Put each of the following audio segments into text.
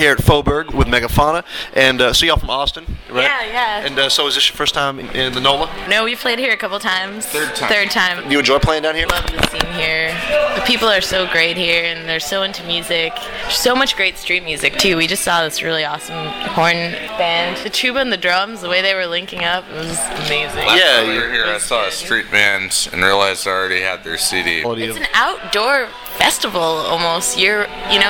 here at Faubourg with Megafauna, and so y'all from Austin, right? Yeah. And so is this your first time in the NOLA? No, we played here a couple times. Third time. You enjoy playing down here? Love the scene here. The people are so great here, and they're so into music. So much great street music too. We just saw this really awesome horn band. The tuba and the drums, the way they were linking up, it was amazing. Yeah, We were here. I saw a street band and realized I already had their CD. It's an outdoor festival almost year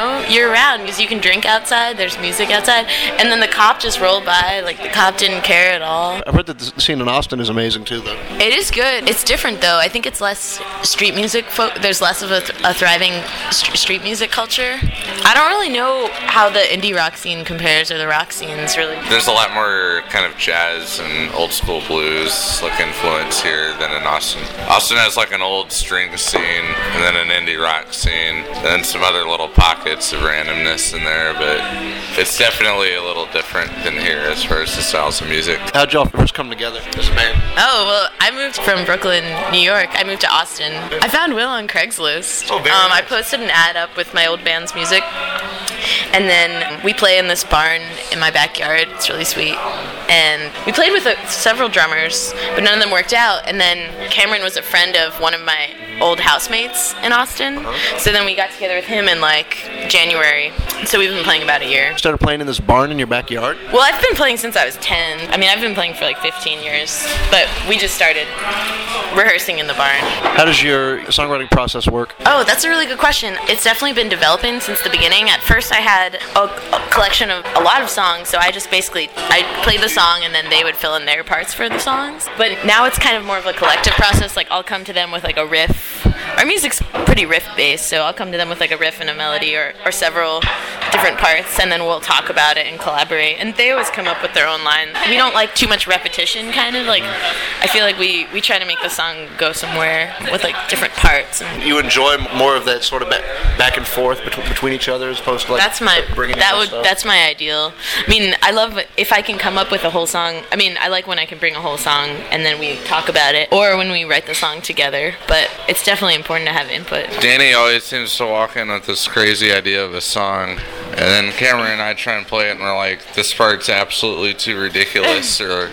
round, because you can drink outside, there's music outside, and then the cop just rolled by, like the cop didn't care at all. I've heard that the scene in Austin is amazing too, though. It is good. It's different though. I think it's less street music. There's less of a thriving street music culture. I don't really know how the indie rock scene compares, or the rock scenes really. There's a lot more kind of jazz and old school blues like influence here than in Austin. Austin has like an old string scene and then an indie rock scene, and then some other little pockets of randomness in there, but it's definitely a little different than here as far as the styles of music. How'd y'all first come together as a band? Oh, well, I moved from Brooklyn, New York. I moved to Austin. I found Will on Craigslist. Oh, very I nice. posted an ad up with my old band's music, and then we play in this barn in my backyard. It's really sweet. And we played with several drummers, but none of them worked out. And then Cameron was a friend of one of my old housemates in Austin. So then we got together with him in like January. So we've been playing about a year. Started playing in this barn in your backyard? Well, I've been playing since I was 10. I mean, I've been playing for like 15 years, but we just started rehearsing in the barn. How does your songwriting process work? Oh, that's a really good question. It's definitely been developing since the beginning. At first, I had a collection of a lot of songs, so I just basically, I played the song and then they would fill in their parts for the songs. But now it's kind of more of a collective process. Like, I'll come to them with like a riff. Our music's pretty riff-based, so I'll come to them with like a riff and a melody or several different parts, and then we'll talk about it and collaborate. And they always come up with their own lines. We don't like too much repetition, kind of. Like, I feel like we try to make the song go somewhere with like different parts. And You enjoy more of that sort of back and forth between each other as opposed to like bringing in more stuff? that's my ideal. I mean, I love if I can come up with a whole song. I mean, I like when I can bring a whole song and then we talk about it, or when we write the song together. But it's definitely important to have input. Danny always seems to walk in with this crazy idea of a song, and then Cameron and I try and play it, and we're like, this part's absolutely too ridiculous, or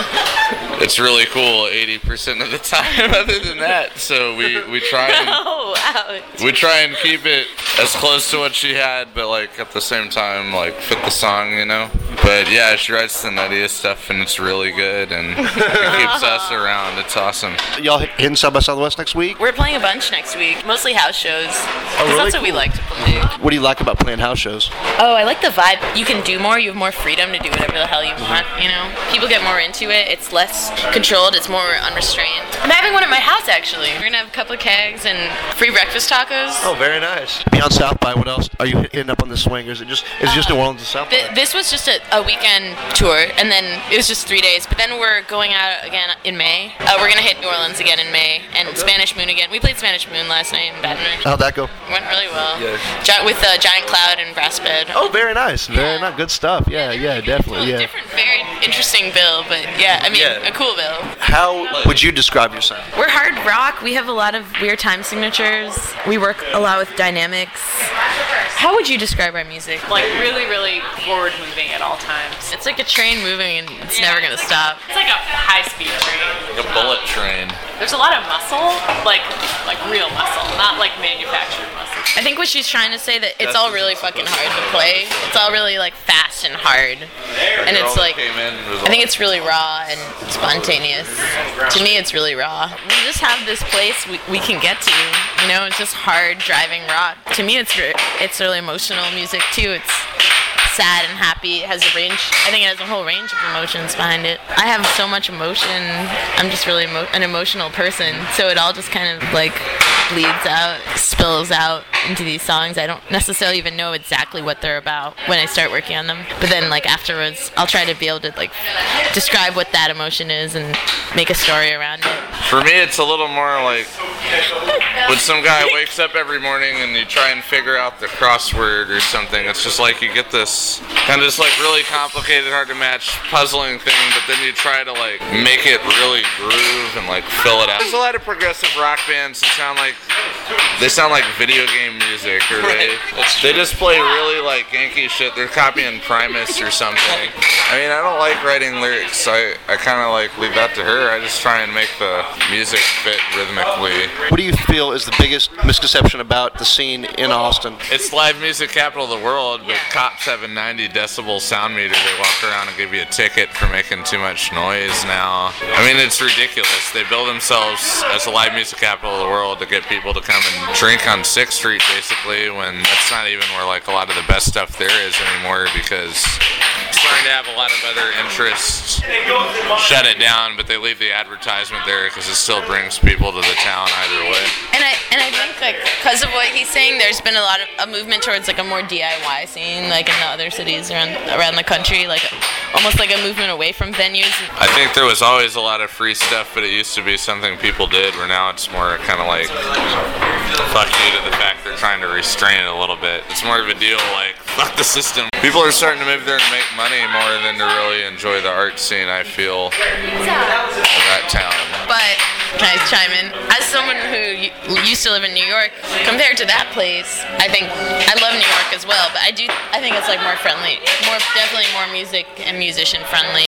it's really cool 80% of the time other than that. So we try and Oh, wow. we try and keep it as close to what she had, but like at the same time like fit the song, you know. But yeah, she writes the nuttiest stuff and it's really good, and it keeps us around. It's awesome. Y'all hitting South by Southwest next week? We're playing a bunch next week, mostly house shows. 'Cause really? that's what we like to play. What do you like about playing house shows? Oh, I like the vibe. You can do more. You have more freedom to do whatever the hell you want, you know? People get more into it. It's less controlled. It's more unrestrained. I'm having one at my house, actually. We're going to have a couple of kegs and free breakfast tacos. Oh, very nice. Beyond South by, what else are you hitting up on the swing? Or is it just New Orleans and South by? This was just a weekend tour, and then it was just 3 days. But then we're going out again in May. We're going to hit New Orleans again in May, and Spanish Moon again. We played Spanish Moon last night in Baton Rouge. How'd that go? Went really well. Yeah. With Giant Cloud and Brass Bed. Oh, very nice. Very nice. Good stuff. Yeah, definitely. Cool, Yeah. different, very interesting bill, but yeah, I mean, a cool bill. How would you describe your sound? We're hard rock. We have a lot of weird time signatures. We work a lot with dynamics. How would you describe our music? Like really, really forward moving at all times. It's like a train moving and it's never gonna stop. It's like a high-speed train. Like a bullet train. There's a lot of muscle, like real muscle, not like manufactured muscle. I think what she's trying to say that it's all really fucking hard to play. It's all really like fast and hard, and it's like I think it's really raw and spontaneous. To me, it's really raw. We just have this place we can get to. You know, it's just hard driving rock. To me, it's really emotional music too. It's sad and happy. It has a range. I think it has a whole range of emotions behind it. I have so much emotion. I'm just really an emotional person. So it all just kind of like bleeds out, spills out into these songs. I don't necessarily even know exactly what they're about when I start working on them. But then like afterwards, I'll try to be able to like describe what that emotion is and make a story around it. For me, it's a little more like when some guy wakes up every morning and you try and figure out the crossword or something. It's just like you get this kind of just like really complicated, hard to match, puzzling thing, but then you try to like make it really groove and like fill it out. There's a lot of progressive rock bands that sound like they sound like video game music, or they just play really like Yankee shit. They're copying Primus or something. I mean, I don't like writing lyrics. I kind of like leave that to her. I just try and make the music fit rhythmically. What do you feel is the biggest misconception about the scene in Austin? It's live music capital of the world, but cops have a 90 decibel sound meter. They walk around and give you a ticket for making too much noise now. I mean, it's ridiculous. They bill themselves as the live music capital of the world to get people to come and drink on 6th Street, basically, when that's not even where like a lot of the best stuff there is anymore, because it's starting to have a lot of other interests shut it down, but they leave the advertisement there because it still brings people to the town either way. And I think like because of what he's saying, there's been a movement towards like a more DIY scene, like in the other cities around the country, like almost like a movement away from venues. I think there was always a lot of free stuff, but it used to be something people did, where now it's more kind of like fuck you to the fact they're trying to restrain it a little bit. It's more of a deal like fuck the system. People are starting to move there and make money more than to really enjoy the art scene, I feel, of that town. But can I chime in? As someone who used to live in New York, compared to that place, I think I love New York as well. But I think it's like more friendly, definitely more music and musician friendly.